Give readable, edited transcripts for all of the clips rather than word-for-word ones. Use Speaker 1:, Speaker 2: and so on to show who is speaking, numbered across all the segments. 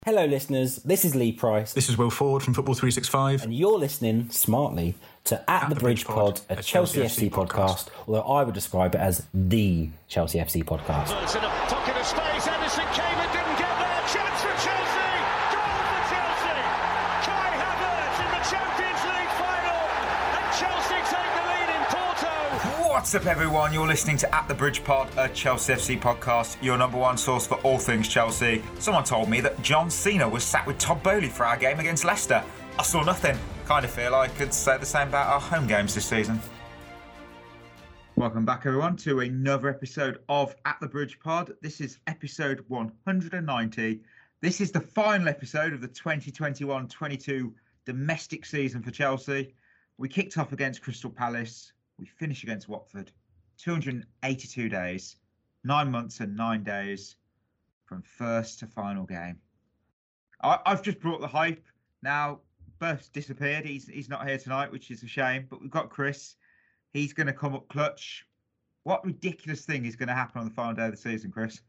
Speaker 1: Hello listeners, this is Lee Price.
Speaker 2: This is Will Ford from Football 365.
Speaker 1: And you're listening, smartly, to At the Bridge Pod, a Chelsea FC podcast, although I would describe it as the Chelsea FC podcast.
Speaker 3: It's in a pocket of space, Edison came and didn't get there, chance for Chelsea, goal for Chelsea, Kai Havertz in the Champions League final, and Chelsea take the lead in Porto.
Speaker 4: What's up everyone, you're listening to At the Bridge Pod, a Chelsea FC podcast, your number one source for all things Chelsea. Someone told me that John Cena was sat with Todd Boehly for our game against Leicester. I saw nothing. Kind of feel I could say the same about our home games this season. Welcome back everyone to another episode of At the Bridge Pod. This is episode 190. This is the final episode of the 2021-22 domestic season for Chelsea. We kicked off against Crystal Palace. We finished against Watford. 282 days, 9 months and 9 days from first to final game. I've just brought the hype. Now, Burst disappeared. He's not here tonight, which is a shame. But we've got Chris. He's going to come up clutch. What ridiculous thing is going to happen on the final day of the season, Chris?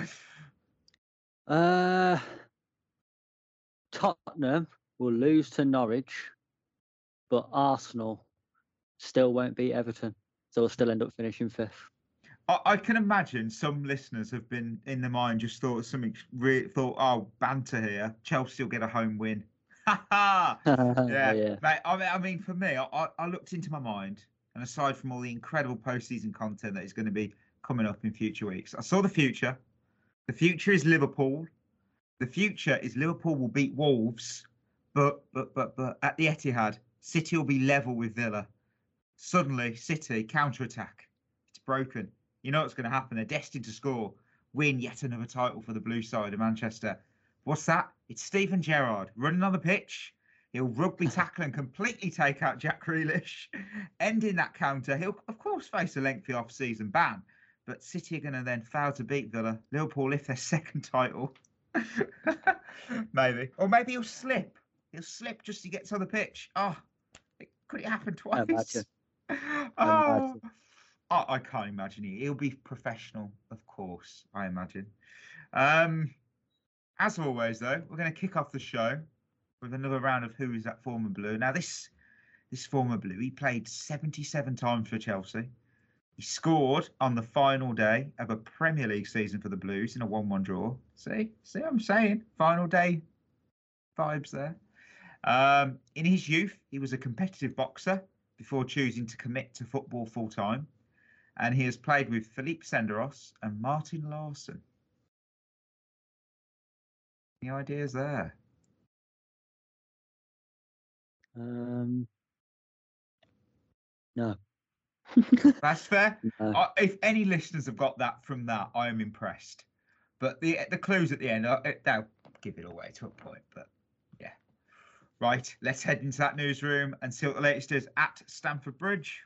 Speaker 5: Tottenham will lose to Norwich, but Arsenal still won't beat Everton, so we'll still end up finishing fifth.
Speaker 4: I can imagine some listeners have been in their mind just thought something. Oh, banter here. Chelsea will get a home win. Yeah. Mate, I mean, for me, I looked into my mind, and aside from all the incredible postseason content that is going to be coming up in future weeks, I saw the future. The future is Liverpool. The future is Liverpool will beat Wolves, but at the Etihad, City will be level with Villa. Suddenly, City counter-attack. It's broken. You know what's going to happen. They're destined to score, win yet another title for the blue side of Manchester. What's that? It's Steven Gerrard running on the pitch. He'll rugby tackle and completely take out Jack Grealish. Ending that counter, he'll, of course, face a lengthy off-season ban. But City are going to then fail to beat Villa. Liverpool lift their second title. Maybe. Or maybe he'll slip. He'll slip just as he gets on the pitch. Oh, could it happen twice? I can't imagine it. He'll be professional, of course, I imagine. As always, though, we're going to kick off the show with another round of Who Is That Former Blue. Now, this former Blue, he played 77 times for Chelsea. He scored on the final day of a Premier League season for the Blues in a 1-1 draw. See what I'm saying? Final day vibes there. In his youth, he was a competitive boxer before choosing to commit to football full-time. And he has played with Philippe Senderos and Martin Laursen. Any ideas there?
Speaker 5: No.
Speaker 4: That's fair.
Speaker 5: No.
Speaker 4: If any listeners have got that from that, I am impressed. But the clues at the end, they'll give it away to a point. But yeah. Right, let's head into that newsroom and see what the latest is at Stamford Bridge.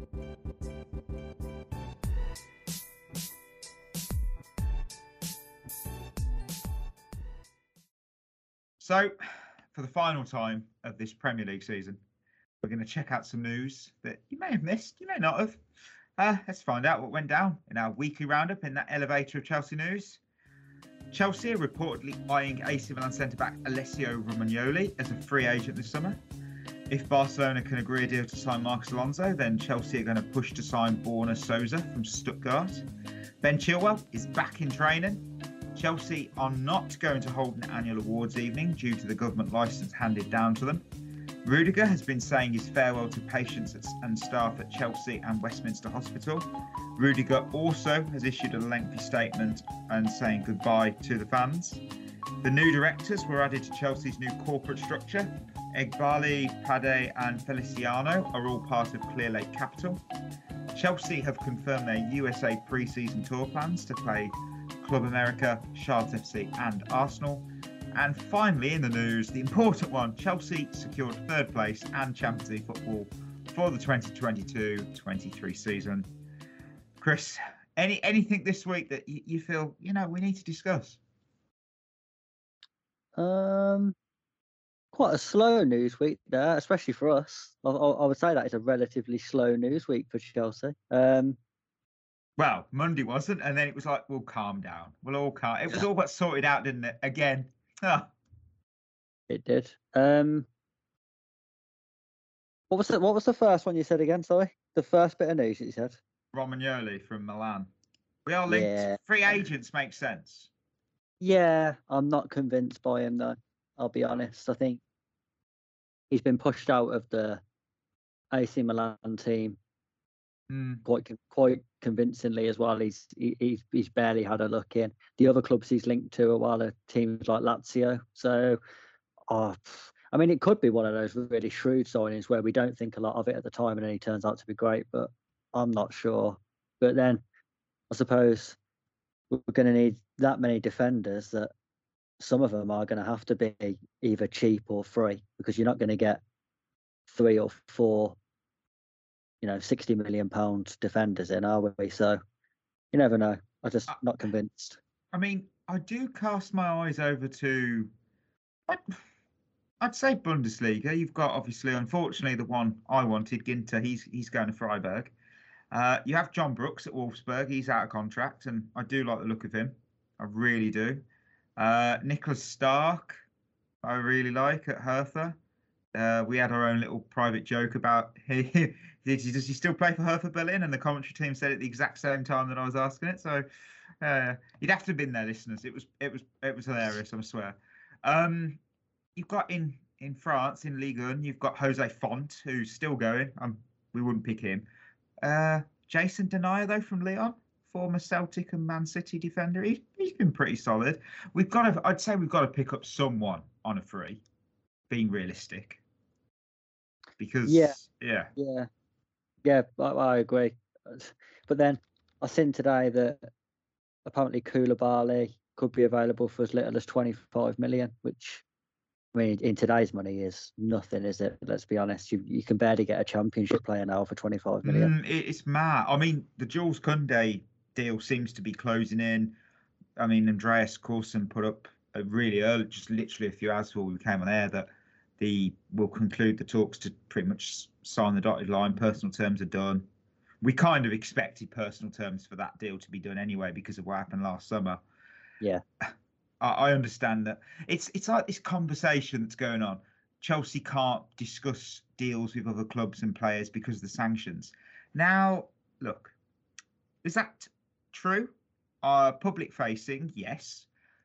Speaker 4: So, for the final time of this Premier League season, we're going to check out some news that you may have missed, you may not have. Let's find out what went down in our weekly roundup in that elevator of Chelsea news. Chelsea are reportedly eyeing AC Milan centre-back Alessio Romagnoli as a free agent this summer. If Barcelona can agree a deal to sign Marcos Alonso, then Chelsea are going to push to sign Borna Sousa from Stuttgart. Ben Chilwell is back in training. Chelsea are not going to hold an annual awards evening due to the government licence handed down to them. Rudiger has been saying his farewell to patients and staff at Chelsea and Westminster Hospital. Rudiger also has issued a lengthy statement and saying goodbye to the fans. The new directors were added to Chelsea's new corporate structure. Eghbali, Pade and Feliciano are all part of Clearlake Capital. Chelsea have confirmed their USA pre-season tour plans to play Club America, Shards FC and Arsenal. And finally in the news, the important one, Chelsea secured third place and Champions League football for the 2022-23 season. Chris, anything this week that you feel, we need to discuss?
Speaker 5: Quite a slow news week there, especially for us. I would say that is a relatively slow news week for Chelsea.
Speaker 4: Well, Monday wasn't, and then it was like, we'll calm down. We'll all calm. It was all got sorted out, didn't it? Again, Ah,
Speaker 5: It did. What was the first one you said again? Sorry, the first bit of news that you said.
Speaker 4: Romagnoli from Milan. We are linked.
Speaker 5: Yeah.
Speaker 4: Free agents make sense.
Speaker 5: Yeah, I'm not convinced by him though. I'll be honest. I think he's been pushed out of the AC Milan team quite convincingly as well. He's barely had a look in. The other clubs he's linked to are teams like Lazio. So, I mean, it could be one of those really shrewd signings where we don't think a lot of it at the time, and then he turns out to be great. But I'm not sure. But then, I suppose we're going to need that many defenders that some of them are going to have to be either cheap or free, because you're not going to get 3 or 4, £60 million defenders in, are we? So you never know. I'm just not convinced.
Speaker 4: I mean, I do cast my eyes over to, I'd say Bundesliga. You've got, obviously, unfortunately, the one I wanted, Ginter. He's going to Freiburg. You have John Brooks at Wolfsburg. He's out of contract, and I do like the look of him. I really do. Nicholas Stark, I really like at Hertha. We had our own little private joke about does he still play for Hertha Berlin? And the commentary team said at the exact same time that I was asking it. So you'd have to have been there, listeners. It was hilarious, I swear. You've got in France, in Ligue 1, you've got Jose Font, who's still going. We wouldn't pick him. Jason Denayer, though, from Lyon, former Celtic and Man City defender. He's been pretty solid. I'd say we've got to pick up someone on a free, being realistic. Because
Speaker 5: I agree. But then I seen today that apparently Koulibaly could be available for as little as 25 million, which, I mean, in today's money is nothing, is it? Let's be honest. You can barely get a championship player now for 25 million.
Speaker 4: It's mad. I mean, the Jules Koundé deal seems to be closing in. I mean, Andreas Coulson put up a really early, just literally a few hours before we came on air, that we'll conclude the talks to pretty much sign the dotted line. Personal terms are done. We kind of expected personal terms for that deal to be done anyway because of what happened last summer.
Speaker 5: Yeah.
Speaker 4: I understand that it's like this conversation that's going on. Chelsea can't discuss deals with other clubs and players because of the sanctions. Now, look, is that true? Public facing, yes.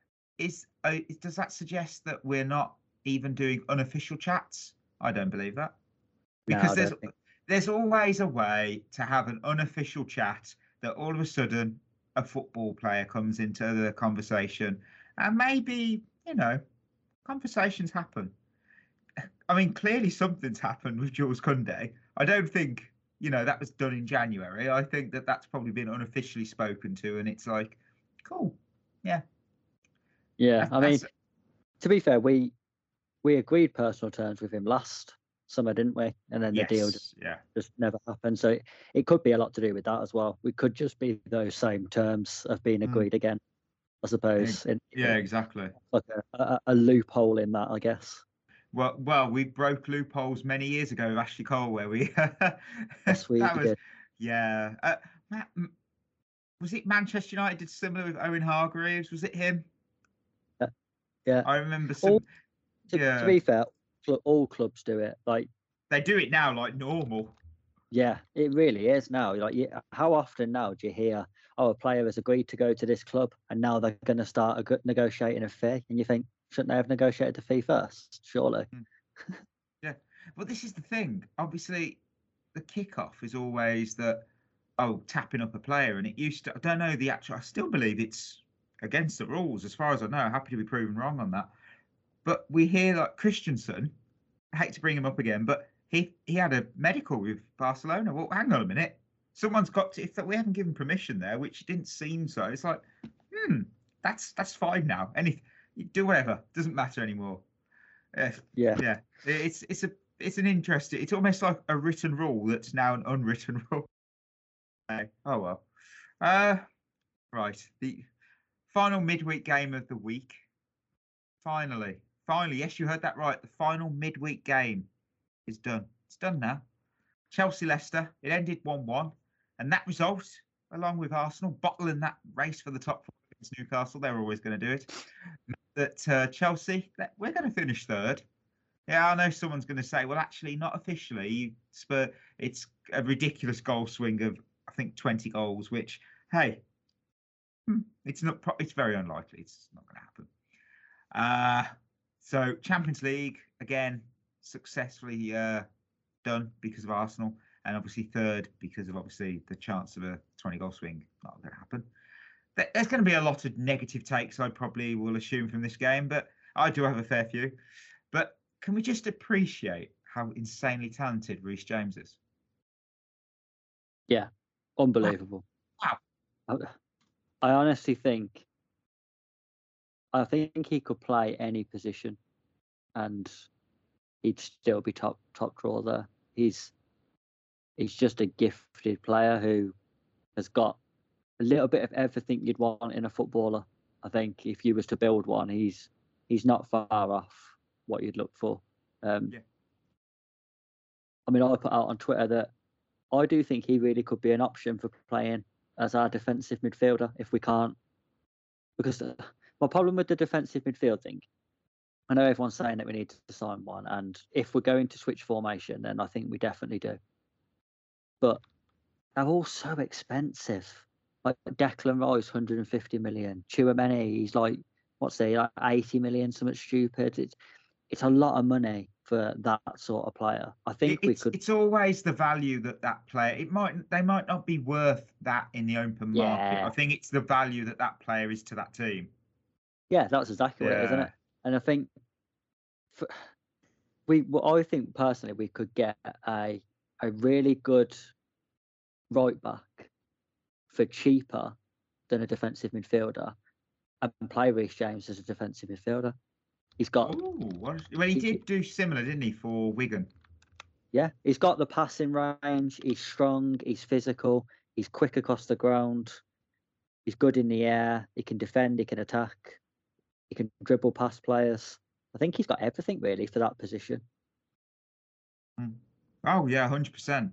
Speaker 4: Does that suggest that we're not even doing unofficial chats? I don't believe that, because there's always a way to have an unofficial chat that all of a sudden a football player comes into the conversation, and maybe, conversations happen. I mean, clearly something's happened with Jules Koundé. I don't think, that was done in January. I think that's probably been unofficially spoken to, and it's like, cool. Yeah.
Speaker 5: Yeah. I mean, to be fair, we agreed personal terms with him last summer, didn't we? And then the deal just never happened. So it could be a lot to do with that as well. We could just be those same terms of being agreed again, I suppose.
Speaker 4: Exactly.
Speaker 5: Like a loophole in that, I guess.
Speaker 4: Well, we broke loopholes many years ago with Ashley Cole, where we.
Speaker 5: Yes, we did.
Speaker 4: Yeah. Was it Manchester United did similar with Owen Hargreaves? Was it him?
Speaker 5: Yeah.
Speaker 4: I remember some.
Speaker 5: To be fair, all clubs do it. Like,
Speaker 4: they do it now, like normal.
Speaker 5: Yeah, it really is now. Like, how often now do you hear, a player has agreed to go to this club, and now they're going to start negotiating a fee, and you think, shouldn't they have negotiated the fee first? Surely.
Speaker 4: Yeah, but this is the thing. Obviously, the kickoff is always that, tapping up a player, and it used to. I don't know the actual. I still believe it's against the rules, as far as I know. Happy to be proven wrong on that. But we hear like Christensen. I hate to bring him up again, but he had a medical with Barcelona. Well, hang on a minute. Someone's got to. If we haven't given permission there, which didn't seem so, it's like, that's fine now. You do whatever. Doesn't matter anymore. Yeah. It's an interesting. It's almost like a written rule that's now an unwritten rule. Oh well. Right. The final midweek game of the week. Finally, yes, you heard that right. The final midweek game is done. It's done now. Chelsea-Leicester, it ended 1-1. And that result, along with Arsenal, bottling that race for the top 4 against Newcastle, they were always going to do it, that Chelsea, we're going to finish third. Yeah, I know someone's going to say, well, actually, not officially. It's a ridiculous goal swing of, I think, 20 goals, which, hey, it's not. It's very unlikely. It's not going to happen. So Champions League again successfully done because of Arsenal, and obviously third because of obviously the chance of a 20-goal swing. Not going to happen. There's going to be a lot of negative takes, I probably will assume, from this game, but I do have a fair few. But can we just appreciate how insanely talented Reece James is?
Speaker 5: Yeah, unbelievable.
Speaker 4: Wow.
Speaker 5: I honestly think he could play any position and he'd still be top drawer there. He's just a gifted player who has got a little bit of everything you'd want in a footballer. I think if you was to build one, he's not far off what you'd look for. I mean, I put out on Twitter that I do think he really could be an option for playing as our defensive midfielder if we can't. Because my problem with the defensive midfield thing, I know everyone's saying that we need to sign one, and if we're going to switch formation, then I think we definitely do. But they're all so expensive. Like Declan Rice, 150 million. Tchouaméni, he's like, what's he, like 80 million, something stupid. It's a lot of money for that sort of player. I think we could.
Speaker 4: It's always the value that player. They might not be worth that in the open market. I think it's the value that player is to that team.
Speaker 5: Yeah, that's exactly what it is, isn't it? And I think I think personally we could get a really good right back for cheaper than a defensive midfielder and play Reece James as a defensive midfielder. He's got.
Speaker 4: Well, he did do similar, didn't he, for Wigan?
Speaker 5: Yeah, he's got the passing range. He's strong. He's physical. He's quick across the ground. He's good in the air. He can defend. He can attack. He can dribble past players. I think he's got everything really for that position.
Speaker 4: Oh yeah, 100%.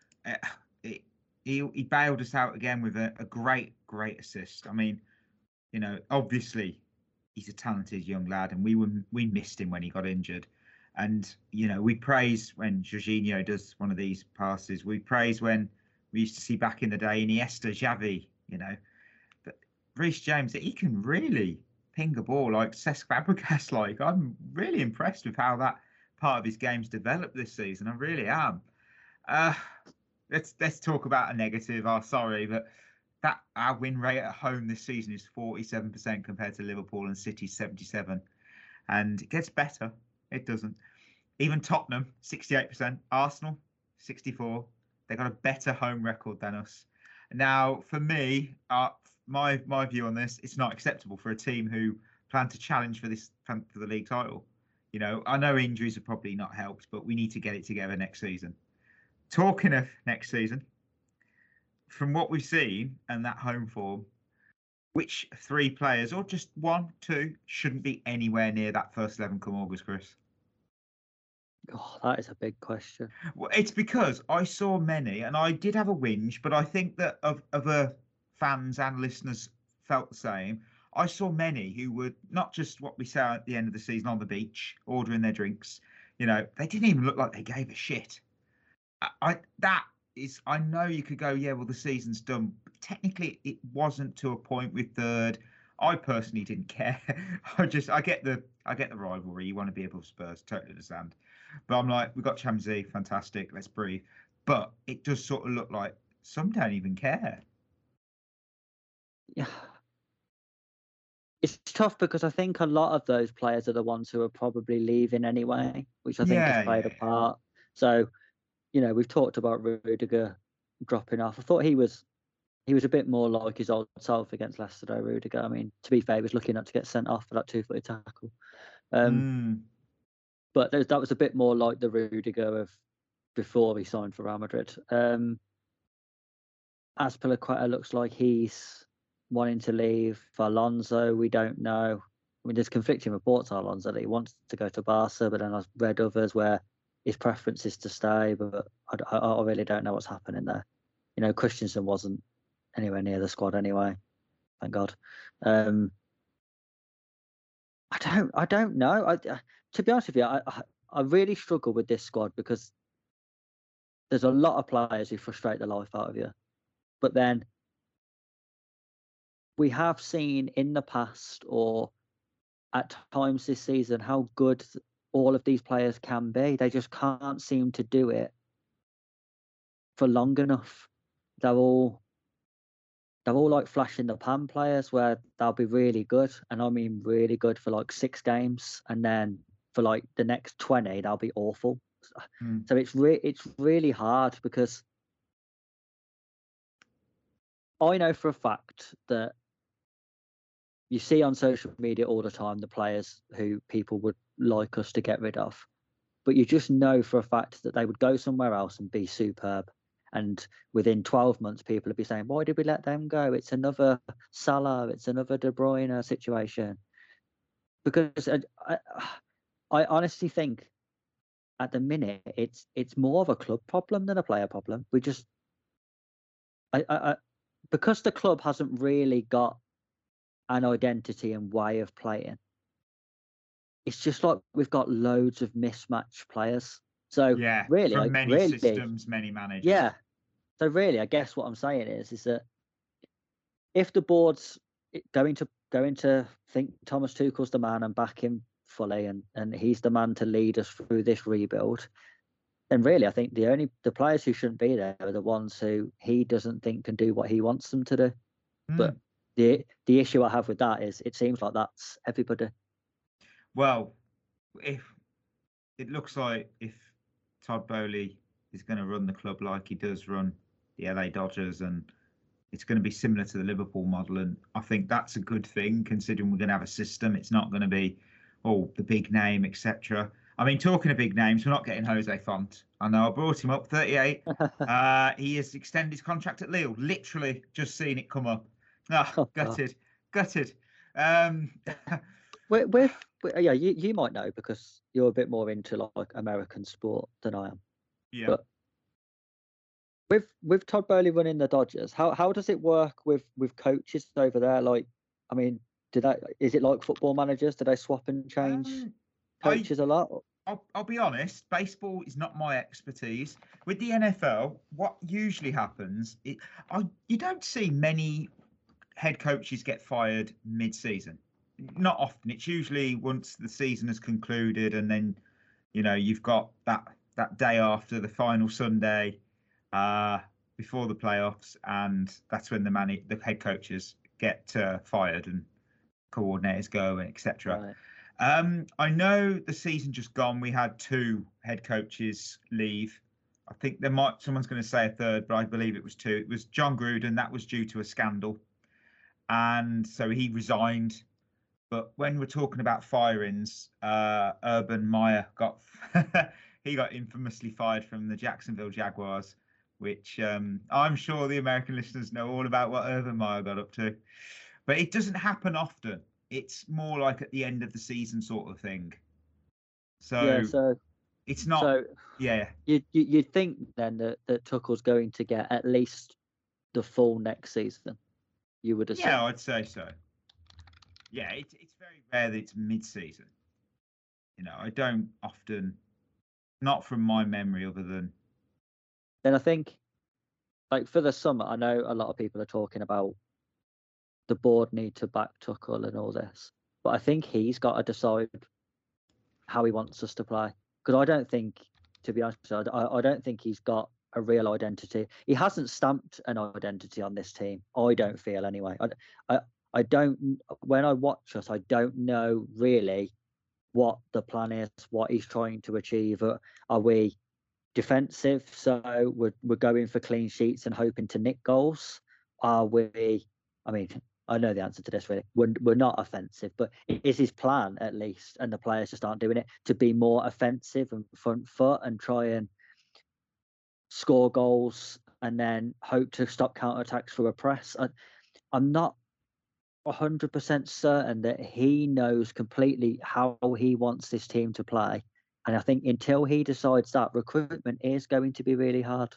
Speaker 4: He bailed us out again with a great assist. I mean, you know, obviously he's a talented young lad, and we missed him when he got injured. And you know, we praise when Jorginho does one of these passes. We praise when we used to see back in the day Iniesta, Xavi. You know, but Reece James, he can really ping a ball like Cesc Fabregas. Like, I'm really impressed with how that part of his game's developed this season. I really am. Let's talk about a negative. Sorry, but that our win rate at home this season is 47% compared to Liverpool and City's 77%, and it gets better. It doesn't. Even Tottenham 68%, Arsenal 64%. They got a better home record than us. Now, for me, my view on this, it's not acceptable for a team who plan to challenge for the league title. You know, I know injuries have probably not helped, but we need to get it together next season. Talking of next season, from what we've seen and that home form, which 3 players, or just 1, 2, shouldn't be anywhere near that first 11 come August, Chris?
Speaker 5: Oh, that is a big question.
Speaker 4: Well, it's because I saw many, and I did have a whinge, but I think that other fans and listeners felt the same. I saw many who were not just what we saw at the end of the season on the beach, ordering their drinks. You know, they didn't even look like they gave a shit. I know you could go, yeah, well, the season's done. But technically, it wasn't to a point with third. I personally didn't care. I get the rivalry. You want to be above Spurs, totally understand. But I'm like, we've got Champions League, fantastic, let's breathe. But it does sort of look like some don't even care.
Speaker 5: Yeah. It's tough because I think a lot of those players are the ones who are probably leaving anyway, which I think has played a part. So, you know, we've talked about Rudiger dropping off. I thought he was a bit more like his old self against Leicester, though, Rudiger. I mean, to be fair, he was lucky not to get sent off for that 2-footed tackle. But that was a bit more like the Rudiger of before he signed for Real Madrid. Azpilicueta looks like he's wanting to leave. For Alonso, we don't know. I mean, there's conflicting reports on Alonso that he wants to go to Barca, but then I've read others where his preference is to stay, but I really don't know what's happening there. You know, Christensen wasn't anywhere near the squad anyway, thank God. I I don't know. To be honest with you, I really struggle with this squad because there's a lot of players who frustrate the life out of you. But then we have seen in the past or at times this season how good all of these players can be. They just can't seem to do it for long enough. They're all like flash in the pan players where they'll be really good, and I mean really good for like 6 games, and then for like the next 20 they'll be awful. So it's really hard because I know for a fact that you see on social media all the time the players who people would like us to get rid of, but you just know for a fact that they would go somewhere else and be superb. And within 12 months, people would be saying, why did we let them go? It's another Salah, it's another De Bruyne situation. Because I honestly think at the minute, it's more of a club problem than a player problem. We just, because the club hasn't really got an identity and way of playing, it's just like we've got loads of mismatched players. So
Speaker 4: Yeah,
Speaker 5: really,
Speaker 4: from many systems, many managers.
Speaker 5: Yeah. So really, I guess what I'm saying is that if the board's going to think Thomas Tuchel's the man and back him fully, and he's the man to lead us through this rebuild, then really I think the players who shouldn't be there are the ones who he doesn't think can do what he wants them to do. But the issue I have with that is it seems like that's everybody.
Speaker 4: Well, if it looks like if Todd Bowley is going to run the club like he does run the LA Dodgers, and it's going to be similar to the Liverpool model, and I think that's a good thing considering we're going to have a system. It's not going to be the big name, etc. I mean, talking of big names, we're not getting Jose Font. I know I brought him up, 38. He has extended his contract at Lille. Literally just seen it come up. Gutted.
Speaker 5: Yeah, you might know because you're a bit more into like American sport than I am.
Speaker 4: Yeah.
Speaker 5: But with Todd Bowley running the Dodgers, how does it work with coaches over there? Like, I mean, is it like football managers? Do they swap and change coaches a lot?
Speaker 4: I'll be honest, baseball is not my expertise. With the NFL, what usually happens, you don't see many head coaches get fired mid-season. Not often. It's usually once the season has concluded, and then you've got that day after the final Sunday before the playoffs, and that's when the head coaches get fired and coordinators go, and etc.
Speaker 5: Right.
Speaker 4: I know the season just gone, we had 2 head coaches leave. I think someone's going to say a third, but I believe it was 2. It was John Gruden. That was due to a scandal, and so he resigned. But when we're talking about firings, Urban Meyer got infamously fired from the Jacksonville Jaguars, which I'm sure the American listeners know all about what Urban Meyer got up to. But it doesn't happen often. It's more like at the end of the season sort of thing. So it's not. So yeah,
Speaker 5: you'd think then that Tuchel's going to get at least the full next season. You would assume.
Speaker 4: Yeah, I'd say so. Yeah, it's very rare that it's mid-season. I don't often, not from my memory, other than.
Speaker 5: Then I think, like for the summer, I know a lot of people are talking about the board need to back Tuchel and all this, but I think he's got to decide how he wants us to play. Because I don't think, to be honest, I don't think he's got a real identity. He hasn't stamped an identity on this team. I don't feel anyway. I don't. When I watch us, I don't know really what the plan is, what he's trying to achieve. Are we defensive, so we're going for clean sheets and hoping to nick goals? Are we? I mean, I know the answer to this really. We're not offensive, but is his plan at least, and the players just aren't doing it, to be more offensive and front foot and try and score goals and then hope to stop counter-attacks through a press? I'm not 100% certain that he knows completely how he wants this team to play. And I think until he decides that, recruitment is going to be really hard.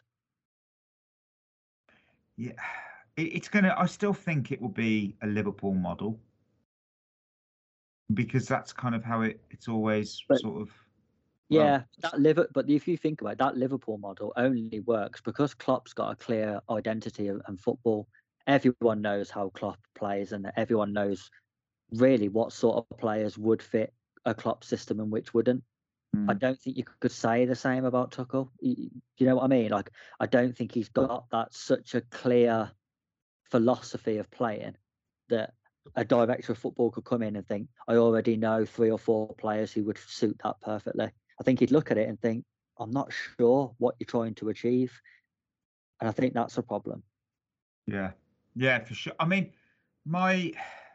Speaker 4: Yeah, I still think it will be a Liverpool model. because that's kind of how it's always
Speaker 5: But-
Speaker 4: sort of.
Speaker 5: Yeah, but if you think about it, that Liverpool model only works because Klopp's got a clear identity and football. Everyone knows how Klopp plays, and everyone knows really what sort of players would fit a Klopp system and which wouldn't. I don't think you could say the same about Tuchel. You know what I mean? Like, I don't think he's got that such a clear philosophy of playing that a director of football could come in and think, I already know 3 or 4 players who would suit that perfectly. I think he'd look at it and think, I'm not sure what you're trying to achieve. And I think that's a problem.
Speaker 4: Yeah, for sure. I mean, my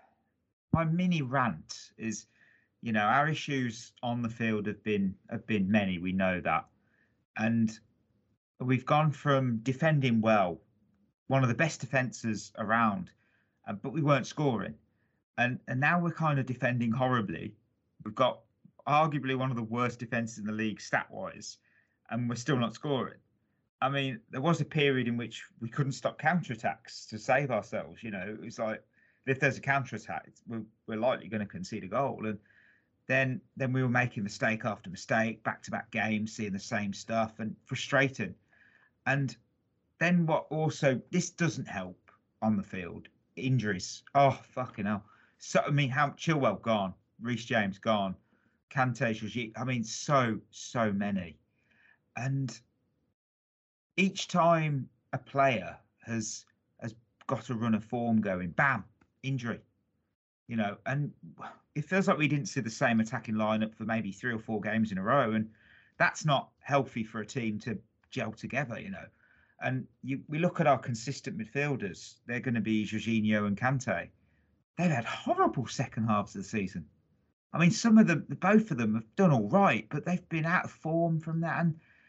Speaker 4: mini rant is, our issues on the field have been many. We know that, and we've gone from defending well, one of the best defenses around, but we weren't scoring, and now we're kind of defending horribly. We've got arguably one of the worst defenses in the league stat-wise, and we're still not scoring. I mean, there was a period in which we couldn't stop counterattacks to save ourselves. It was like, if there's a counterattack, we're likely going to concede a goal. And then we were making mistake after mistake, back-to-back games, seeing the same stuff, and frustrating. And then this doesn't help on the field. Injuries. Oh, fucking hell. So, I mean, how Chilwell gone, Reece James gone, Kante, Jorginho. I mean, so many. And each time a player has got a run of form going, bam, injury. And it feels like we didn't see the same attacking lineup for maybe 3 or 4 games in a row, and that's not healthy for a team to gel together. And we look at our consistent midfielders; they're going to be Jorginho and Kante. They've had horrible second halves of the season. I mean, both of them have done all right, but they've been out of form from that.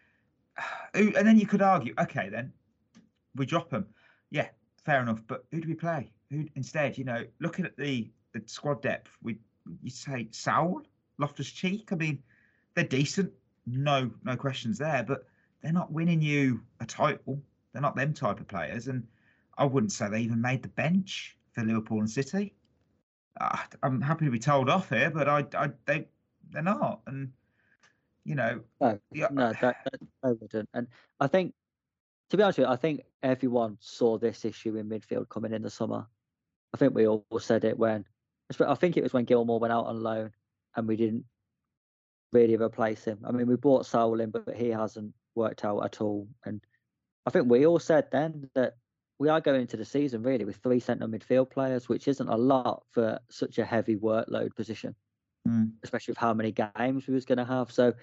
Speaker 4: And then you could argue, okay, then we drop them. Yeah, fair enough. But who do we play? Who instead? Looking at the squad depth, you say Saul, Loftus-Cheek. I mean, they're decent, no questions there, but they're not winning you a title. They're not them type of players, and I wouldn't say they even made the bench for Liverpool and City. I'm happy to be told off here, but they're not, and
Speaker 5: No, they wouldn't. And I think, to be honest with you, I think everyone saw this issue in midfield coming in the summer. I think we all said it I think it was when Gilmour went out on loan and we didn't really replace him. I mean, we brought Saul in, but he hasn't worked out at all. And I think we all said then that we are going into the season really with 3 centre midfield players, which isn't a lot for such a heavy workload position, especially with how many games we was going to have. So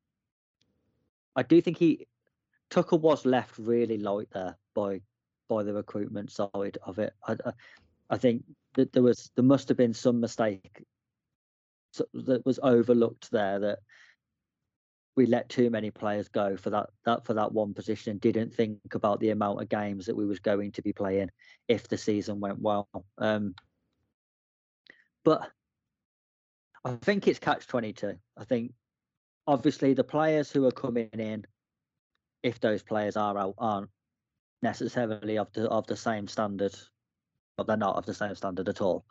Speaker 5: I do think Tuchel was left really light there by the recruitment side of it. I think that there must have been some mistake that was overlooked there, that we let too many players go for that one position and didn't think about the amount of games that we was going to be playing if the season went well. But I think it's catch-22. I think obviously the players who are coming in, if those players are out, aren't necessarily of the same standard. But they're not of the same standard at all.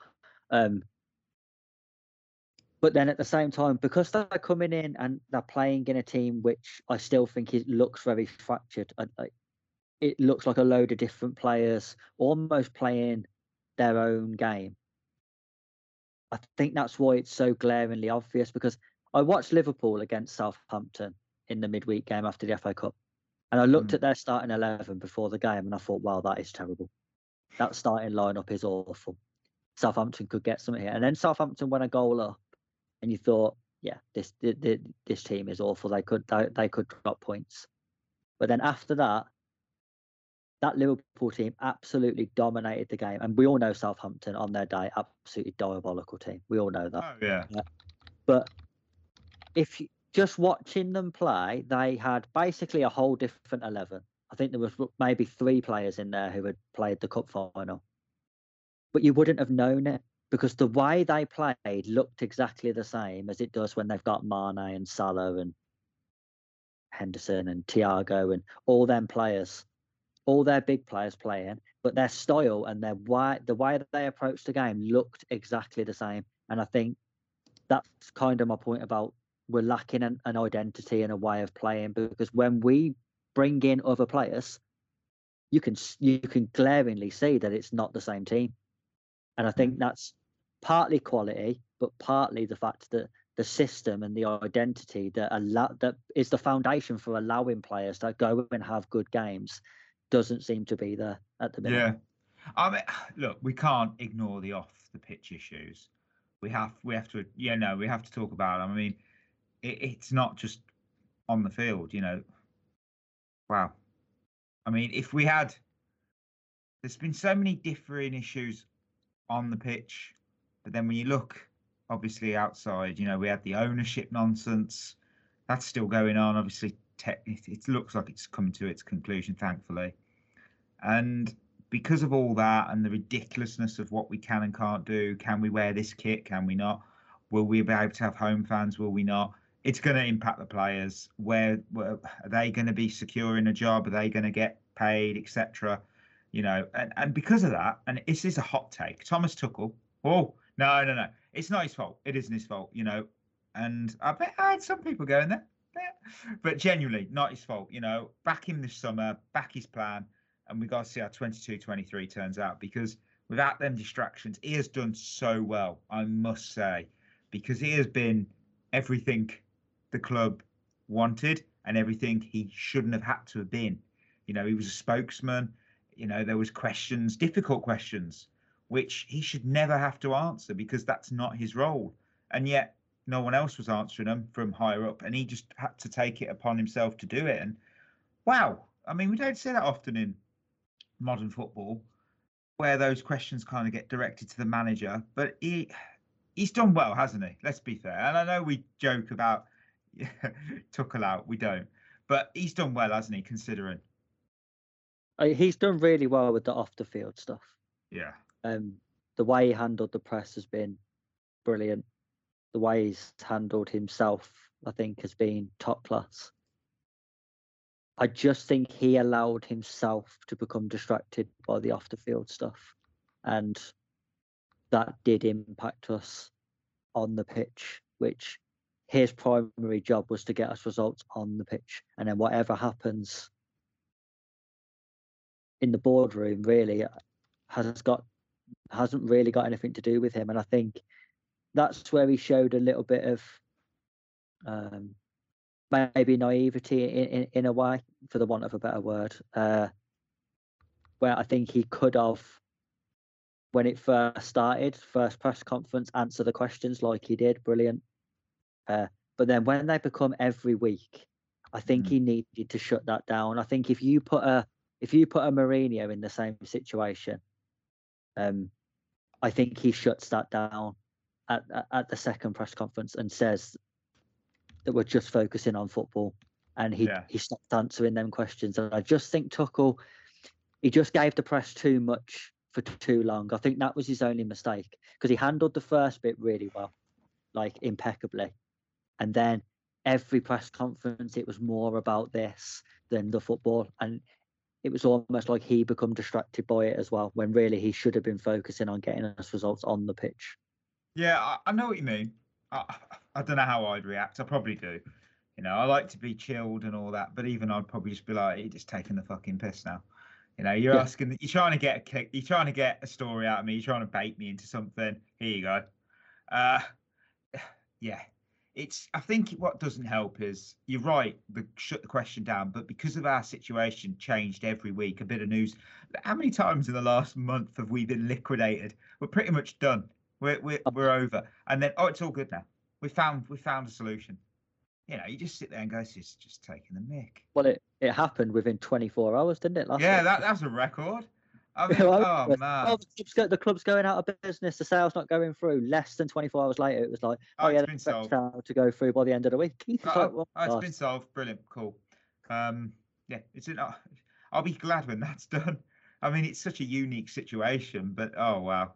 Speaker 5: But then at the same time, because they're coming in and they're playing in a team which I still think looks very fractured. It looks like a load of different players almost playing their own game. I think that's why it's so glaringly obvious, because I watched Liverpool against Southampton in the midweek game after the FA Cup, and I looked at their starting 11 before the game and I thought, wow, that is terrible. That starting lineup is awful. Southampton could get something here. And then Southampton went a goal up, and you thought, yeah, this team is awful. They could drop points. But then after that Liverpool team absolutely dominated the game. And we all know Southampton on their day, absolutely diabolical team. We all know that.
Speaker 4: Oh, yeah.
Speaker 5: But if you, just watching them play, they had basically a whole different 11. I think there was maybe 3 players in there who had played the cup final. But you wouldn't have known it, because the way they played looked exactly the same as it does when they've got Mane and Salah and Henderson and Thiago and all them players, all their big players playing, but their style and the way that they approached the game looked exactly the same. And I think that's kind of my point about we're lacking an identity and a way of playing, because when we bring in other players, you can glaringly see that it's not the same team. And I think that's partly quality, but partly the fact that the system and the identity that is the foundation for allowing players to go and have good games doesn't seem to be there at the minute.
Speaker 4: Yeah, I mean, look, we can't ignore the off the pitch issues. We have to, we have to talk about them. I mean, it's not just on the field, Wow. I mean, there's been so many differing issues on the pitch, but then when you look, obviously outside, we had the ownership nonsense. That's still going on. Obviously, it looks like it's come to its conclusion, thankfully. And because of all that and the ridiculousness of what we can and can't do, can we wear this kit? Can we not? Will we be able to have home fans? Will we not? It's going to impact the players. Where are they going to be secure in a job? Are they going to get paid, etc.? And because of that, and this is a hot take, Thomas Tuchel. Oh, no. It's not his fault. It isn't his fault, And I bet I had some people going there. Yeah. But genuinely, not his fault. Back him this summer, back his plan. And we got to see how 22-23 turns out, because without them distractions, he has done so well, I must say, because he has been everything the club wanted and everything he shouldn't have had to have been. He was a spokesman. There was questions, difficult questions, which he should never have to answer because that's not his role. And yet no one else was answering them from higher up, and he just had to take it upon himself to do it. And wow, I mean, we don't see that often in modern football, where those questions kind of get directed to the manager. But he's done well, hasn't he? Let's be fair. And I know we joke about Tuchel out, we don't, but he's done well, hasn't he? Considering
Speaker 5: he's done really well with the off the field stuff.
Speaker 4: Yeah.
Speaker 5: The way he handled the press has been brilliant. The way he's handled himself, I think, has been top class. I just think he allowed himself to become distracted by the off the field stuff, and that did impact us on the pitch, which his primary job was to get us results on the pitch. And then whatever happens in the boardroom really hasn't really got anything to do with him. And I think that's where he showed a little bit of maybe naivety in a way, for the want of a better word, where I think he could have, when it first press conference, answer the questions like he did, brilliant. But then when they become every week, I think he needed to shut that down. I think if you put a Mourinho in the same situation, I think he shuts that down at the second press conference and says that we're just focusing on football, and he stopped answering them questions. And I just think Tuchel, he just gave the press too much for too long. I think that was his only mistake, because he handled the first bit really well, like impeccably, and then every press conference it was more about this than the football, and it was almost like he become distracted by it as well, when really he should have been focusing on getting us results on the pitch.
Speaker 4: Yeah, I know what you mean. I don't know how I'd react. I probably do. I like to be chilled and all that, but even I'd probably just be like, "You're just taking the fucking piss now." You're asking, you're trying to get a kick, you're trying to get a story out of me, you're trying to bait me into something. Here you go. Yeah. I think what doesn't help is, you're right, shut the question down, but because of our situation changed every week, a bit of news. How many times in the last month have we been liquidated? We're pretty much done. We're over. And then, it's all good now. We found a solution. You just sit there and go, it's just taking the mick.
Speaker 5: Well, it happened within 24 hours, didn't it?
Speaker 4: That's a record. I mean, oh man.
Speaker 5: The club's going out of business. The sale's not going through. Less than 24 hours later, it was like,
Speaker 4: it's been solved.
Speaker 5: To go through by the end of the week.
Speaker 4: It's been solved. Brilliant. Cool. I'll be glad when that's done. I mean, it's such a unique situation, but oh wow.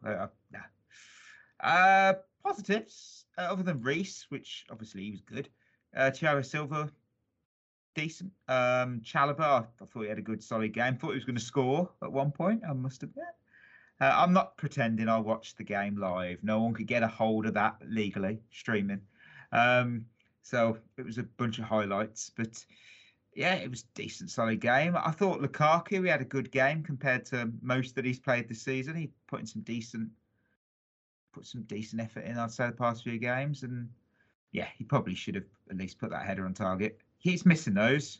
Speaker 4: Positives, other than Reece, which obviously he was good. Thiago Silva, decent. Chalobah, I thought he had a good solid game. Thought he was going to score at one point, I must admit. I'm not pretending I watched the game live. No one could get a hold of that legally streaming. So it was a bunch of highlights, but yeah, it was a decent, solid game. I thought Lukaku, he had a good game compared to most that he's played this season. He put some decent effort in, I'd say, the past few games, and yeah, he probably should have at least put that header on target. He's missing those.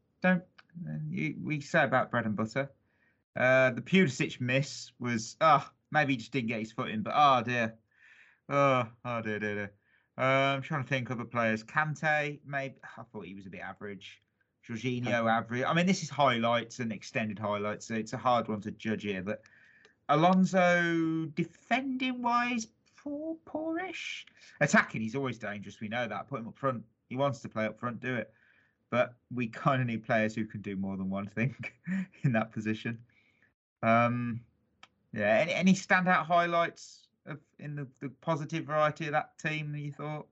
Speaker 4: We say about bread and butter. The Pulisic miss was maybe he just didn't get his foot in, but dear. Dear. I'm trying to think of other players. Kante, maybe I thought he was a bit average. Jorginho, average. I mean, this is highlights and extended highlights, so it's a hard one to judge here. But Alonso, defending wise, poorish. Attacking, he's always dangerous. We know that. Put him up front. He wants to play up front. Do it. But we kind of need players who can do more than one thing in that position. Yeah. Any standout highlights in the positive variety of that team that you thought?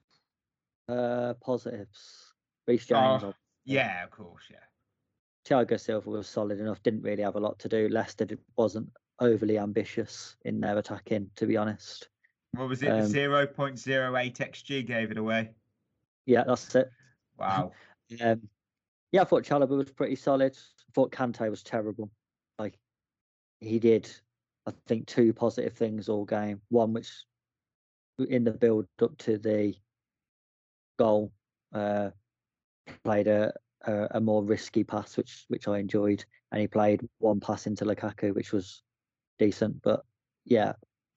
Speaker 5: Positives. Reece James.
Speaker 4: Yeah, of course. Yeah.
Speaker 5: Thiago Silva was solid enough. Didn't really have a lot to do. Leicester wasn't overly ambitious in their attacking, to be honest.
Speaker 4: What was it? 0.08 XG gave it away.
Speaker 5: Yeah, that's it.
Speaker 4: Wow.
Speaker 5: Yeah, I thought Chalobah was pretty solid. I thought Kante was terrible. Like, he did, I think, 2 positive things all game. One which, in the build up to the goal, played a more risky pass, which I enjoyed, and he played one pass into Lukaku, which was decent. But yeah,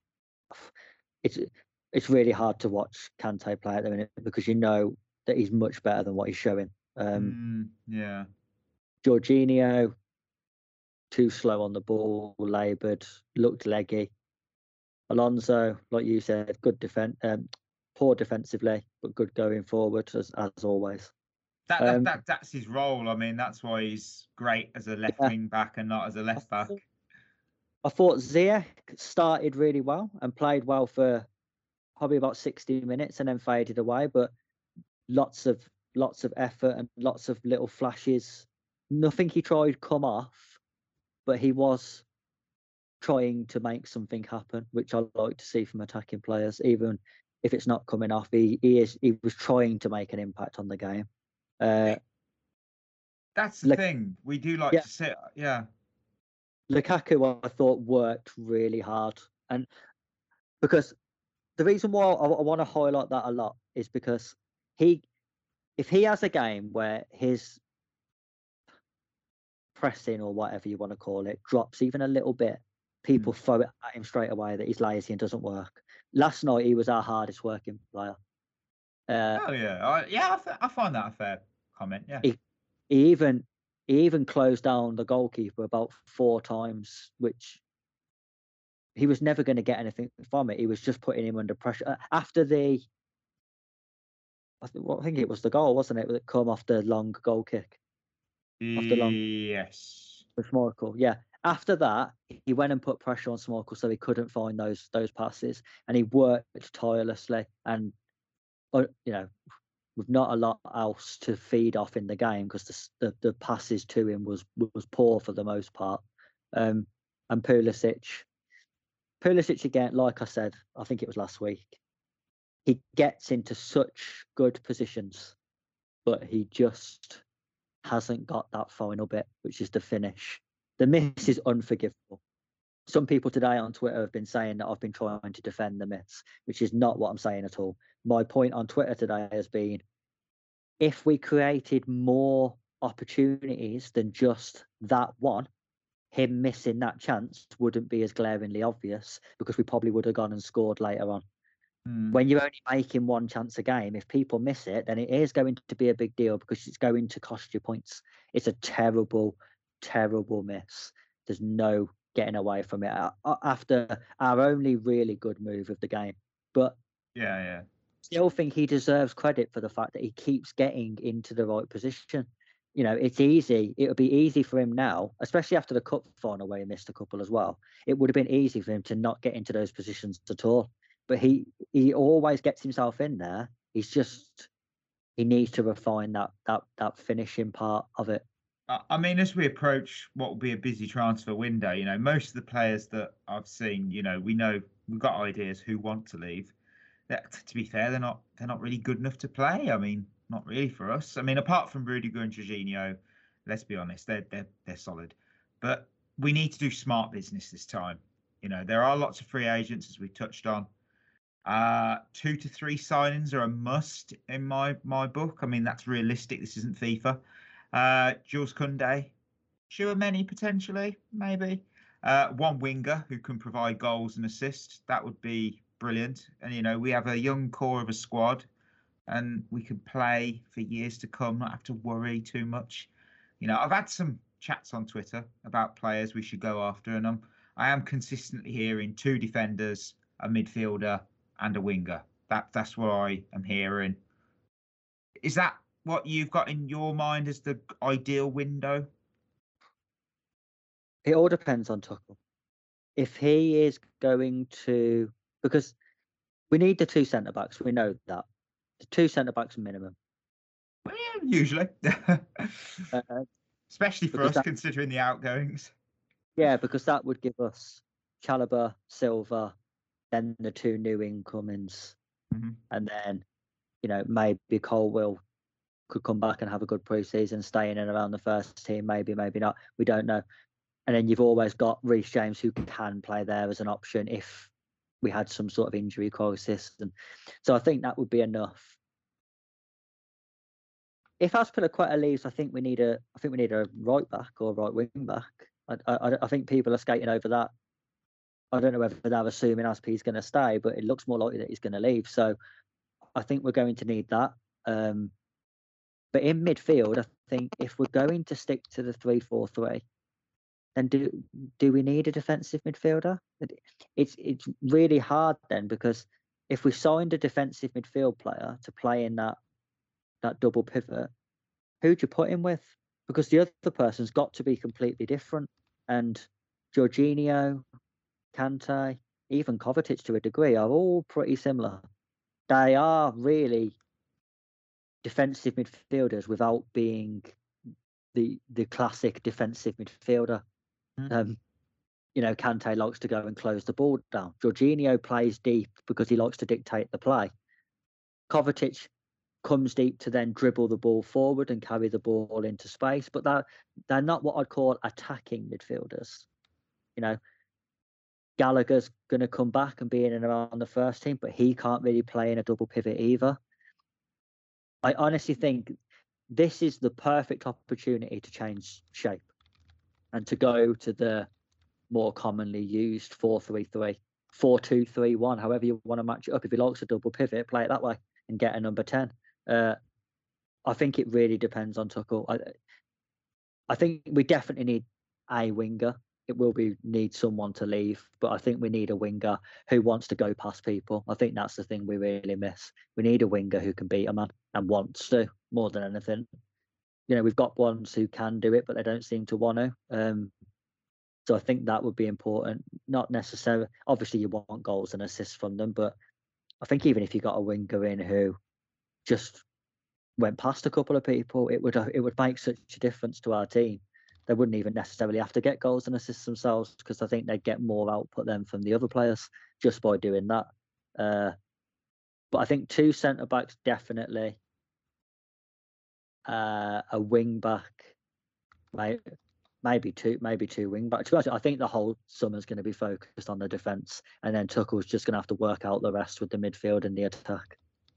Speaker 5: it's really hard to watch Kante play at the minute because you know that he's much better than what he's showing.
Speaker 4: Yeah.
Speaker 5: Jorginho, too slow on the ball, laboured, looked leggy. Alonso, like you said, good poor defensively, but good going forward as always.
Speaker 4: That's his role. I mean, that's why he's great as a left wing back and not as a left back.
Speaker 5: I thought Ziyech started really well and played well for probably about 60 minutes and then faded away, but lots of effort and lots of little flashes. Nothing he tried come off, but he was trying to make something happen, which I like to see from attacking players. Even if it's not coming off, he was trying to make an impact on the game.
Speaker 4: That's the thing. We do like to sit. Yeah.
Speaker 5: Lukaku, I thought, worked really hard, and because the reason why I want to highlight that a lot is because if he has a game where his pressing or whatever you want to call it drops even a little bit, people throw it at him straight away that he's lazy and doesn't work. Last night he was our hardest working player.
Speaker 4: I find that a fair comment. Yeah.
Speaker 5: He even closed down the goalkeeper about 4 times, which he was never going to get anything from it. He was just putting him under pressure. After I think it was the goal, wasn't it, that come off the long goal kick?
Speaker 4: Yes.
Speaker 5: With Schmeichel, yeah. After that, he went and put pressure on Schmeichel so he couldn't find those passes, and he worked tirelessly. And with not a lot else to feed off in the game because the passes to him was poor for the most part. And Pulisic again, like I said, I think it was last week, he gets into such good positions, but he just hasn't got that final bit, which is the finish. The miss is unforgivable. Some people today on Twitter have been saying that I've been trying to defend the miss, which is not what I'm saying at all. My point on Twitter today has been, if we created more opportunities than just that one, him missing that chance wouldn't be as glaringly obvious because we probably would have gone and scored later on. When you're only making one chance a game, if people miss it, then it is going to be a big deal because it's going to cost you points. It's a terrible, terrible miss. There's no getting away from it after our only really good move of the game. But
Speaker 4: yeah.
Speaker 5: Still think he deserves credit for the fact that he keeps getting into the right position. It's easy. It would be easy for him now, especially after the cup final where he missed a couple as well. It would have been easy for him to not get into those positions at all. But he always gets himself in there. He needs to refine that finishing part of it.
Speaker 4: I mean, as we approach what will be a busy transfer window, most of the players that I've seen, we know we've got ideas who want to leave. To be fair, they're not really good enough to play. I mean, not really for us. I mean, apart from Rudiger and Jorginho, let's be honest, they're solid. But we need to do smart business this time. There are lots of free agents, as we touched on. 2 to 3 signings are a must in my book. I mean, that's realistic. This isn't FIFA. Jules Koundé, Tchouaméni potentially, maybe. One winger who can provide goals and assists. That would be brilliant. And we have a young core of a squad, and we could play for years to come, not have to worry too much. I've had some chats on Twitter about players we should go after, and I am consistently hearing 2 defenders, a midfielder, and a winger. That's what I am hearing. Is that what you've got in your mind as the ideal window?
Speaker 5: It all depends on Tuchel. If he is going to, because we need the 2 centre backs, we know that the 2 centre backs minimum.
Speaker 4: Well, yeah, usually, especially for us, considering the outgoings.
Speaker 5: Yeah, because that would give us Chalobah, Silva, then the 2 new incomings, and then maybe Colwill could come back and have a good pre-season, stay in and around the first team, maybe not, we don't know. And then you've always got Reece James, who can play there as an option if we had some sort of injury crisis. And so I think that would be enough. If Azpilicueta leaves, I think we need a right back or right wing back. I think people are skating over that. I don't know whether they're assuming Azpi's going to stay, but it looks more likely that he's going to leave. So I think we're going to need that. But in midfield, I think if we're going to stick to the 3-4-3, then do we need a defensive midfielder? It's really hard then, because if we signed a defensive midfield player to play in that double pivot, who'd you put him with? Because the other person's got to be completely different. And Jorginho, Kante, even Kovacic to a degree are all pretty similar. They are really defensive midfielders without being the classic defensive midfielder. Kante likes to go and close the ball down. Jorginho plays deep because he likes to dictate the play. Kovacic comes deep to then dribble the ball forward and carry the ball into space, but they're not what I'd call attacking midfielders. Gallagher's going to come back and be in and around the first team, but he can't really play in a double pivot either. I honestly think this is the perfect opportunity to change shape and to go to the more commonly used 4-3-3, 4-2-3-1, however you want to match it up. If he likes a double pivot, play it that way and get a number 10. I think it really depends on Tuchel. I think we definitely need a winger. It will need someone to leave, but I think we need a winger who wants to go past people. I think that's the thing we really miss. We need a winger who can beat a man and wants to, more than anything. We've got ones who can do it, but they don't seem to want to. So I think that would be important. Not necessarily, obviously you want goals and assists from them, but I think even if you got a winger in who just went past a couple of people, it would make such a difference to our team. They wouldn't even necessarily have to get goals and assists themselves, because I think they'd get more output than from the other players just by doing that. But I think 2 centre backs definitely. A wing back, maybe two wing backs. I think the whole summer's going to be focused on the defence, and then Tuchel's just going to have to work out the rest with the midfield and the attack.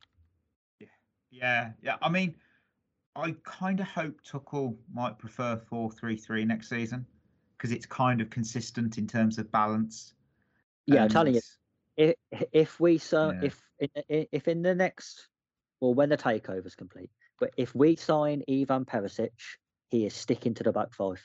Speaker 4: Yeah. I mean, I kind of hope Tuchel might prefer 4-3-3 next season, because it's kind of consistent in terms of balance.
Speaker 5: Yeah, I'm telling you, if in the next, well, when the takeover's complete, but if we sign Ivan Perisic, he is sticking to the back 5.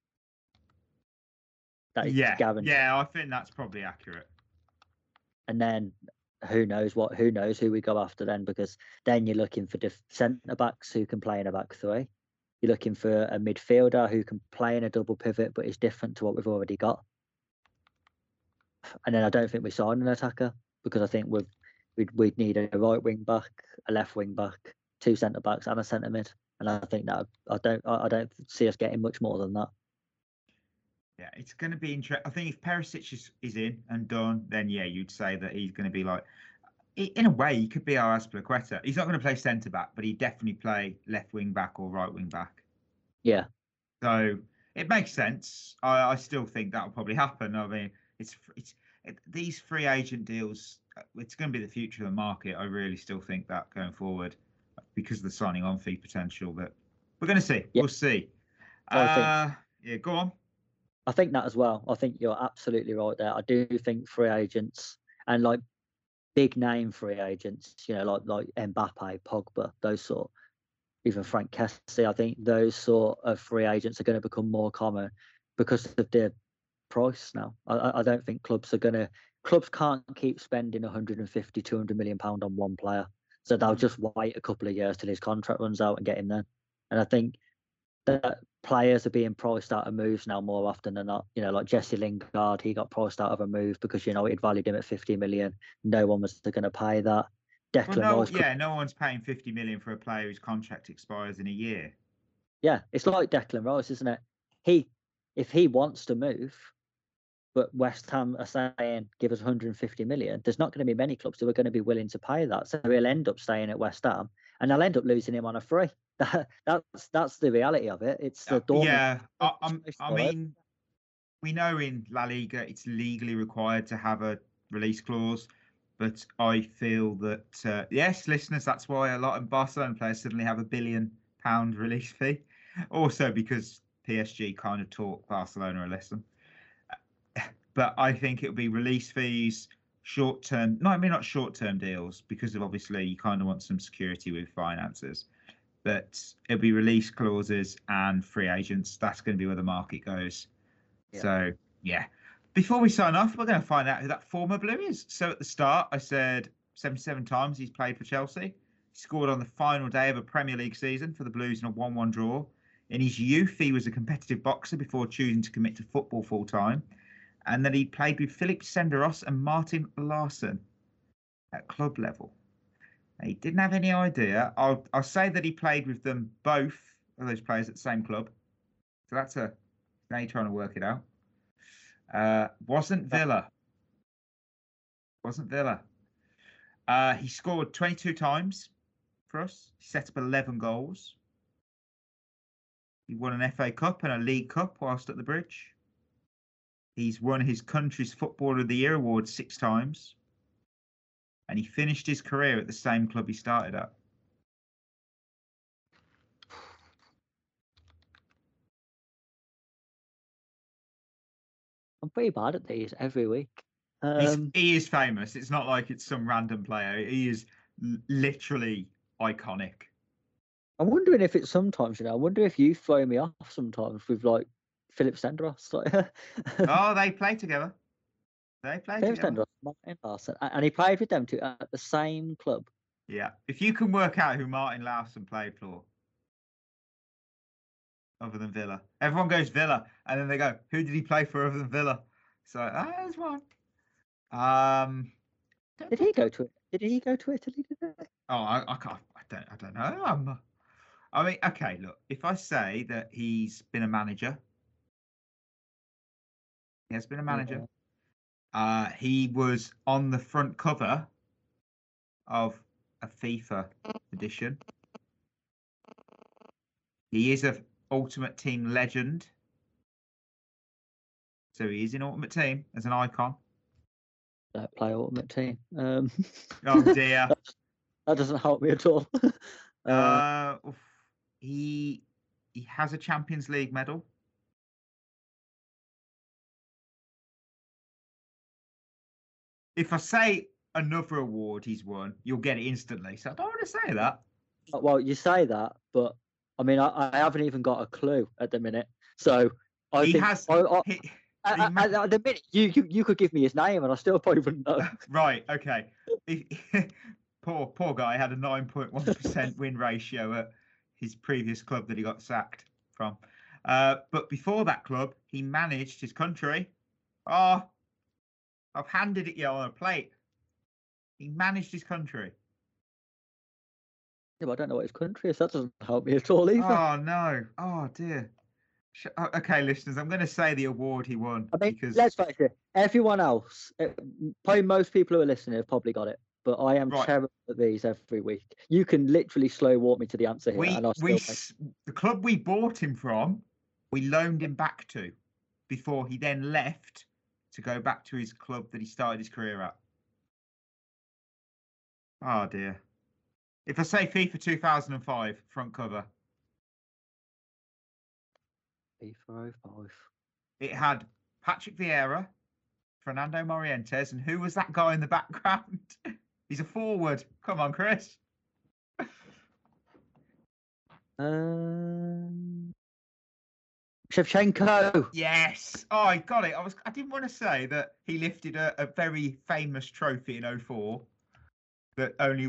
Speaker 5: That is guaranteed.
Speaker 4: Yeah, I think that's probably accurate.
Speaker 5: And then who knows who we go after then, because then you're looking for centre backs who can play in a back 3. You're looking for a midfielder who can play in a double pivot but is different to what we've already got. And then I don't think we sign an attacker, because I think we'd need a right wing back, a left wing back, 2 centre backs and a centre mid, and I think that I don't see us getting much more than that.
Speaker 4: Yeah, it's going to be interesting. I think if Perisic is in and done, then yeah, you'd say that he's going to be like, in a way, he could be our Azpilicueta. He's not going to play centre back, but he'd definitely play left wing back or right wing back.
Speaker 5: Yeah.
Speaker 4: So it makes sense. I still think that'll probably happen. I mean, these free agent deals. It's going to be the future of the market. I really still think that going forward, because of the signing on fee potential. But we're going to see. Yeah. We'll see. Yeah, go on.
Speaker 5: I think that as well. I think you're absolutely right there. I do think free agents and like big name free agents, you know, like Mbappe, Pogba, those sort, even Frank Kessie, I think those sort of free agents are going to become more common because of their price now. I don't think clubs can't keep spending 150, 200 million pound on one player. So they'll just wait a couple of years till his contract runs out and get him then. And I think that players are being priced out of moves now more often than not. You know, like Jesse Lingard, he got priced out of a move because, you know, it valued him at 50 million. No one was going to pay that.
Speaker 4: No one's paying 50 million for a player whose contract expires in a year.
Speaker 5: Yeah, it's like Declan Rice, isn't it? If he wants to move, but West Ham are saying give us 150 million, there's not going to be many clubs who are going to be willing to pay that. So he'll end up staying at West Ham, and they'll end up losing him on a free. That's the reality of it. It's the
Speaker 4: I mean, we know in La Liga it's legally required to have a release clause, but I feel that yes, listeners, that's why a lot of Barcelona players suddenly have £1 billion release fee. Also because PSG kind of taught Barcelona a lesson. But I think it'll be release fees, short-term. No, I mean not short-term deals, because of obviously you kind of want some security with finances. But it'll be release clauses and free agents. That's going to be where the market goes. Yeah. So, yeah. Before we sign off, we're going to find out who that former Blue is. So at the start, I said 77 times he's played for Chelsea. He scored on the final day of a Premier League season for the Blues in a 1-1 draw. In his youth, he was a competitive boxer before choosing to commit to football full-time. And then he played with Philip Senderos and Martin Larsson at club level. He didn't have any idea. I'll say that he played with them, both of those players, at the same club. So that's now you're trying to work it out. Wasn't Villa. He scored 22 times for us. He set up 11 goals. He won an FA Cup and a League Cup whilst at the Bridge. He's won his country's Footballer of the Year award 6 times. And he finished his career at the same club he started at.
Speaker 5: I'm pretty bad at these every week.
Speaker 4: He is famous. It's not like it's some random player. He is literally iconic.
Speaker 5: I'm wondering if it's sometimes, you know, I wonder if you throw me off sometimes with like Philip Senderos.
Speaker 4: Oh, they play together. Philip Senderos,
Speaker 5: Martin Larsson, and he played with them at the same club.
Speaker 4: Yeah, if you can work out who Martin Larsson played for, other than Villa, everyone goes Villa, and then they go, "Who did he play for other than Villa?" So there's one.
Speaker 5: Did he go to Italy today?
Speaker 4: Oh, I can't. I don't know. I mean, okay. Look, if I say that he's been a manager, he has been a manager. Yeah. He was on the front cover of a FIFA edition. He is an Ultimate Team legend. So he is in Ultimate Team as an icon.
Speaker 5: Don't play Ultimate Team.
Speaker 4: Oh dear.
Speaker 5: That doesn't help me at all.
Speaker 4: He has a Champions League medal. If I say another award he's won, you'll get it instantly. So I don't want to say that.
Speaker 5: Well, you say that, but I mean, I haven't even got a clue at the minute. So at the minute, you could give me his name, and I still probably wouldn't know.
Speaker 4: Right? Okay. Poor guy had a 9.1% win ratio at his previous club that he got sacked from. But before that club, he managed his country. Oh, I've handed it you on a plate. He managed his country.
Speaker 5: Yeah, but I don't know what his country is. That doesn't help me at all either.
Speaker 4: Oh no! Oh dear. Okay, listeners, I'm going to say the award he won
Speaker 5: I mean,
Speaker 4: because
Speaker 5: let's face it. Everyone else, probably most people who are listening have probably got it. But I am
Speaker 4: Right.
Speaker 5: terrible at these every week. You can literally slow walk me to the answer here, and I'll still
Speaker 4: the club we bought him from, we loaned him back to before he then left to go back to his club that he started his career at. Oh dear. If I say FIFA 2005 front cover,
Speaker 5: FIFA 05.
Speaker 4: it had Patrick Vieira, Fernando Morientes, and who was that guy in the background? He's a forward. Come on, Chris.
Speaker 5: Shevchenko.
Speaker 4: Yes. Oh, I got it. I didn't want to say that he lifted a very famous trophy in 04 that only.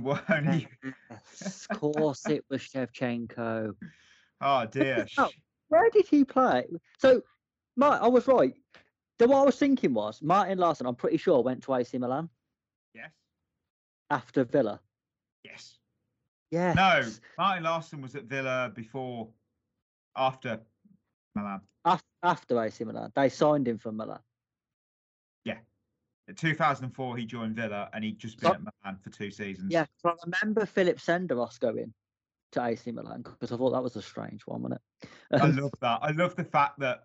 Speaker 5: Yes, of course, it was Shevchenko.
Speaker 4: Oh dear.
Speaker 5: Oh, where did he play? So, I was right. What I was thinking was Martin Larsson, I'm pretty sure, went to AC Milan
Speaker 4: Yes.
Speaker 5: after Villa.
Speaker 4: Yes.
Speaker 5: Yeah.
Speaker 4: No, Martin Larsson was at Villa after Milan.
Speaker 5: After AC Milan. They signed him from Milan.
Speaker 4: Yeah. In 2004, he joined Villa and he'd just been at Milan for 2 seasons.
Speaker 5: Yeah, I remember Philip Senderos going to AC Milan because I thought that was a strange one, wasn't it?
Speaker 4: I love that. I love the fact that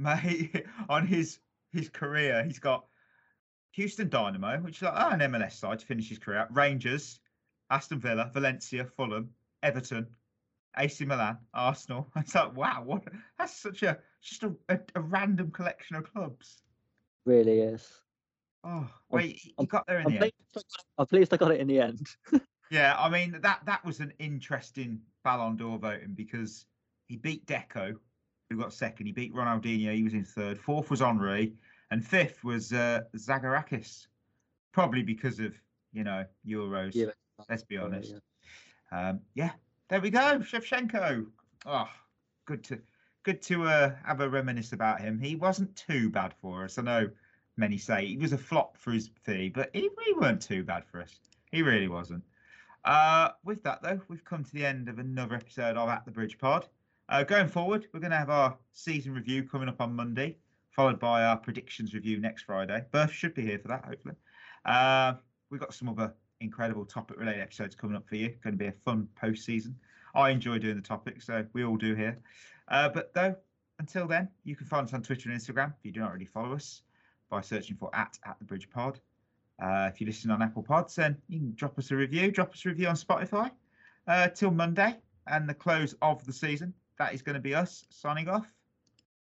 Speaker 4: on his career, he's got Houston Dynamo, which is like an MLS side to finish his career, Rangers, Aston Villa, Valencia, Fulham, Everton, AC Milan, Arsenal. It's like, wow, that's just a random collection of clubs.
Speaker 5: Really is.
Speaker 4: Oh, wait, he got there in the end.
Speaker 5: I'm pleased I got it in the end.
Speaker 4: Yeah, I mean, that was an interesting Ballon d'Or voting because he beat Deco, who got second. He beat Ronaldinho, he was in third. Fourth was Henry, and fifth was Zagorakis. Probably because of, Euros.
Speaker 5: Yeah,
Speaker 4: Let's be honest.
Speaker 5: Yeah.
Speaker 4: Yeah, there we go. Shevchenko. Oh, good to have a reminisce about him. He wasn't too bad for us. I know many say he was a flop for his fee, but he weren't too bad for us. He really wasn't. With that, though, we've come to the end of another episode of At the Bridge Pod. Going forward, we're going to have our season review coming up on Monday, followed by our predictions review next Friday. Berth should be here for that, hopefully. We've got some other incredible topic-related episodes coming up for you. Going to be a fun post-season. I enjoy doing the topics, so we all do here. But though, until then, you can find us on Twitter and Instagram if you do not already follow us by searching for at the Bridge Pod. If you listen on Apple Pods, then you can drop us a review on Spotify till Monday and the close of the season. That is going to be us signing off.